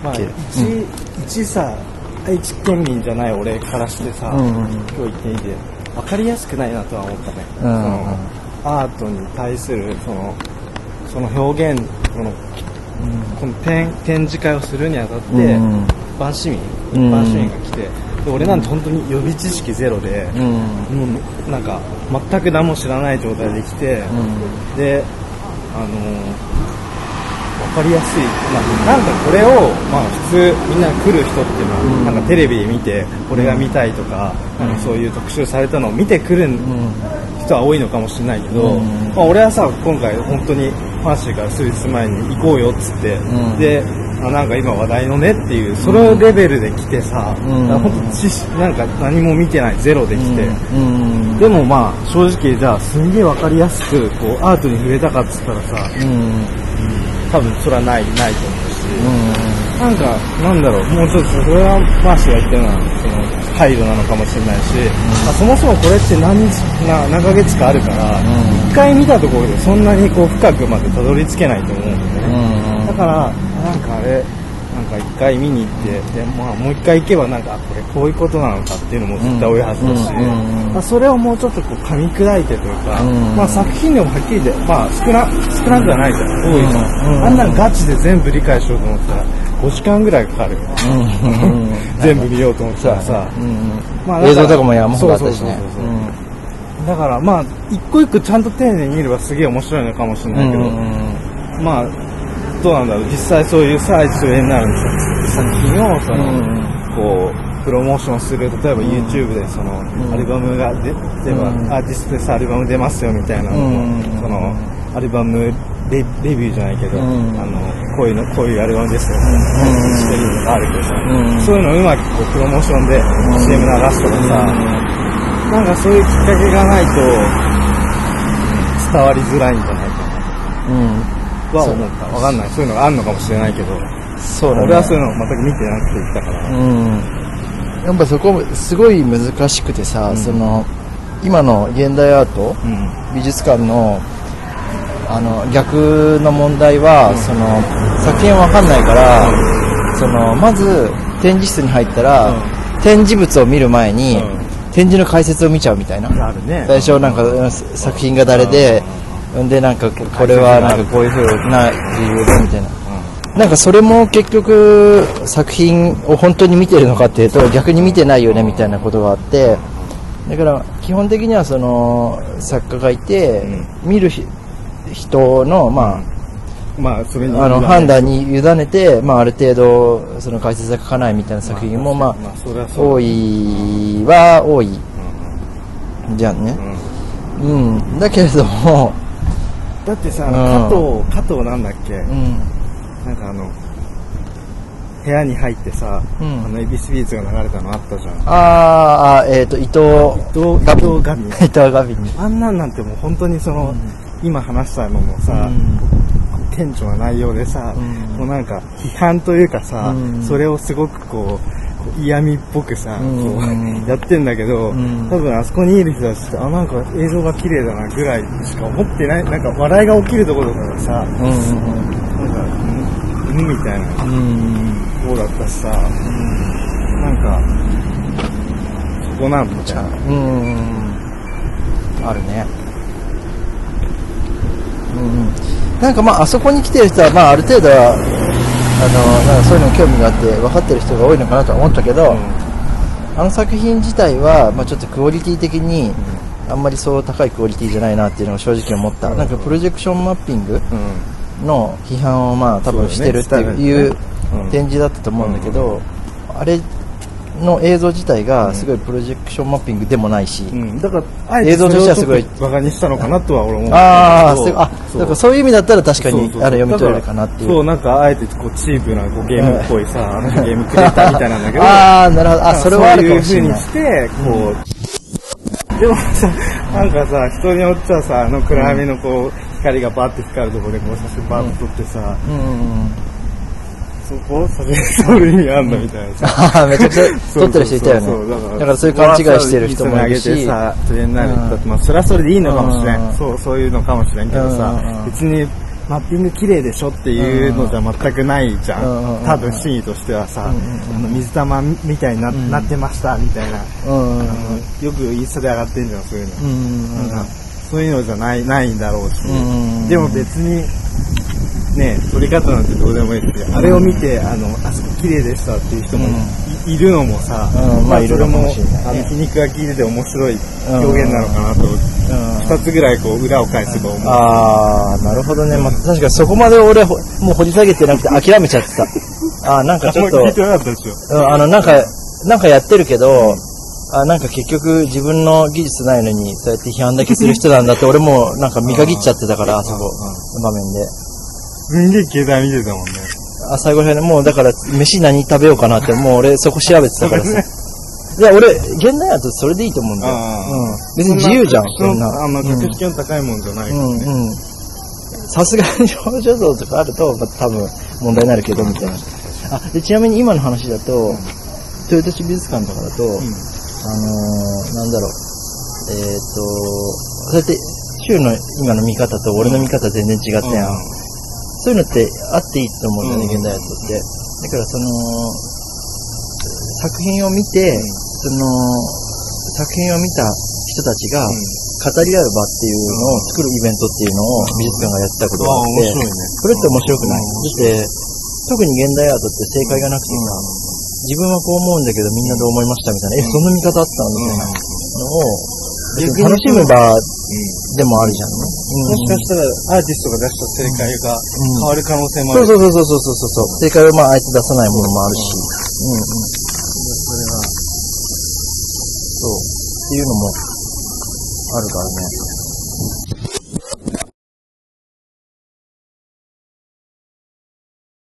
まあ、一さ、愛知県民じゃない俺からしてさ、今日言ってみて分かりやすくないなとは思ったね。そのアートに対するその表現、この展示会をするにあたって、一般市民が来て、で俺なんて本当に予備知識ゼロで、もうなんか全く何も知らない状態で来て、で分かりやすい、なんかこれを、まあ、普通みんな来る人っていうのは、なんかテレビで見てこれが見たいとか、なんかそういう特集されたのを見てくる人は多いのかもしれないけど、まあ、俺はさ今回本当にファンシーから数日前に行こうよっつって、でなんか今話題のねっていうそのレベルで来てさ、本当知識なんか何も見てないゼロで来て、でもまあ正直じゃあすんげえ分かりやすくこうアートに触れたかっつったらさ、多分それはないと思うし、なんかなんだろう、もうちょっとそれはマーシーが言ったようなその配慮なのかもしれないし、そもそもこれって何ヶ月かあるから一回見たところでそんなにこう深くまでたどり着けないと思うんだよね。だからなんかあれなんか一回見に行ってで、まあ、もう一回行けばなんかこれこういうことなのかっていうのも絶対多いはずだし、まあ、それをもうちょっとこう噛み砕いてというか、まあ、作品でもはっきりで、まあ、少なくはないじゃん、多いじゃん、あんなのガチで全部理解しようと思ったら5時間ぐらいかかるよ、全部見ようと思ったらさ、まあ、映像とかも山ほどあったしね。だからまあ一個一個ちゃんと丁寧に見ればすげえ面白いのかもしれないけど、まあどうなんだろう、実際そういうさ、主演になる作品をこうプロモーションする、例えば YouTube でそのアルバムが例えばアーティストでさアルバム出ますよみたいなのも、そのアルバムレビューじゃないけど、こういうアルバムですよしてるのがあるけどさ、そういうのをうまくこうプロモーションで CM 流すとかさ、なんかそういうきっかけがないと伝わりづらいんじゃないかなは思った。わかんない、そういうのがあるのかもしれないけど、そうだね、俺はそういうのを全く見てなくて言ったから、 やっぱそこすごい難しくてさ、その今の現代アート、美術館の逆の問題は、その作品わかんないから、そのまず展示室に入ったら、展示物を見る前に、展示の解説を見ちゃうみたいな、最初なんか作品が誰で、でなんかこれはなんかこういう風な理由でみたいな、なんかそれも結局作品を本当に見てるのかっていうと逆に見てないよねみたいなことがあって、だから基本的にはその作家がいて、見る人のそれに判断に委ねて、ある程度その解説が書かないみたいな作品も多いは多いじゃんね。だけれどもだってさ、加藤なんだっけ、なんか部屋に入ってさ、エビスビーツが流れたのあったじゃん。伊藤ガビンあんなんてもう本当にその、今話したのもさ、顕著な内容でさ、もうなんか批判というかさ、それをすごくこう嫌味っぽくさ、やってんだけど、多分あそこにいる人たちってなんか映像が綺麗だなぐらいしか思ってない。なんか笑いが起きるところとかがさ、なんかみたいな方だったしさ、なんかそこなんみたいなあるね。なんかあそこに来てる人はある程度はなんかそういうの興味があって分かってる人が多いのかなとは思ったけど、あの作品自体はちょっとクオリティ的にあんまりそう高いクオリティじゃないなっていうのを正直思った。なんかプロジェクションマッピングの批判を多分してるっていう展示だったと思うんだけど、あれの映像自体がすごいプロジェクションマッピングでもないし、 だから映像としてはすごいバカにしたのかなとは俺思う。 だからそういう意味だったら確かに読み取れるかなっていう。 そう、なんかあえてこうチープなゲームっぽいさ、ゲームクリエイターみたいなんだけど、 なるほど、それはあるかもしれない。 そういう風にしてこう、でもさ、なんかさ、人によってはさ、暗闇のこう光がバーって光るところでこう写真バーッと撮ってさ、そこ撮る意味あんのみたいなさ、 めちゃくちゃ撮ってる人いたよね。だからそういう勘違いしてる人もいるし、 それになるそれはそれでいいのかもしれん。そういうのかもしれんけどさ、別にマッピング綺麗でしょっていうのじゃ全くないじゃん。多分真意としてはさ、水玉みたいに なってましたみたいな、よくインスタで上がってんじゃん、そういうの。なんかそういうのじゃないんだろうし、でも別にね、撮り方なんてどうでもいいし、あれを見てあそこ綺麗でしたっていう人もいるのもさ、まあそれも皮肉が効いてて面白い表現なのかなと、2つぐらいこう裏を返せば思う。 ああ、なるほどね。まあ、確かにそこまで俺もう掘り下げてなくて諦めちゃってた。なんかちょっと、 聞いてなかったでしょ。 なんかやってるけど、なんか結局自分の技術ないのにそうやって批判だけする人なんだって俺もなんか見限っちゃってたから、あそこの場面で。 すんげえ携帯見てたもんね。 最後らへんもうだから飯何食べようかなってもう俺そこ調べてたからさ。いや俺現代アートそれでいいと思うんだよ。別に自由じゃん。そんな格式の高いもんじゃないからね。 さすがに表情像とかあると多分問題になるけどみたいな。でちなみに今の話だと豊田市美術館とかだと、なんだろうそうやって週の今の見方と俺の見方全然違ったやん。そういうのってあっていいと思うんだよね、現代アートって。だからその作品を見て、作品を見た人たちが語り合う場っていうのを作るイベントっていうのを美術館がやってたことがあって、これって面白くない？だって特に現代アートって正解がなくてさ、自分はこう思うんだけどみんなどう思いましたみたいな、そんな見方あったみたいなのを楽しむ場でもあるじゃんね。 もしかしたらアーティストが出した正解が変わる可能性もある。 そう。正解をあえて出さないものもあるし。それは、そう。っていうのもあるからね。